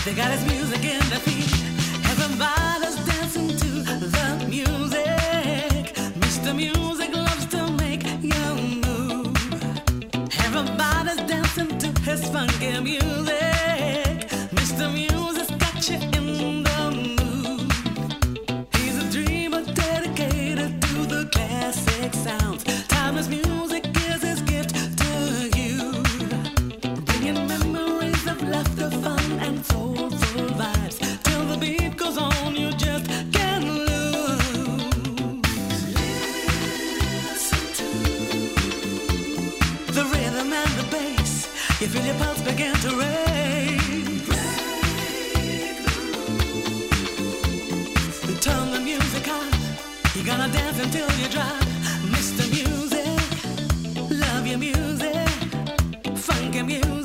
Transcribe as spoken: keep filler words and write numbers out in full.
They got his music in their feet. Everybody's dancing to the music. Mister Music loves to make you move. Everybody's dancing to his funky music. Mister Music's got you in the mood. He's a dreamer dedicated to the classic sounds. Timeless music is his gift to you. Bringing memories of laughter, fun, and soulful vibes. Till the beat goes on, you just can't lose. Listen to the rhythm and the bass. You feel your pulse begin to race. Turn the music on. You're gonna dance until you drop. Mister Music, love your music, funky music.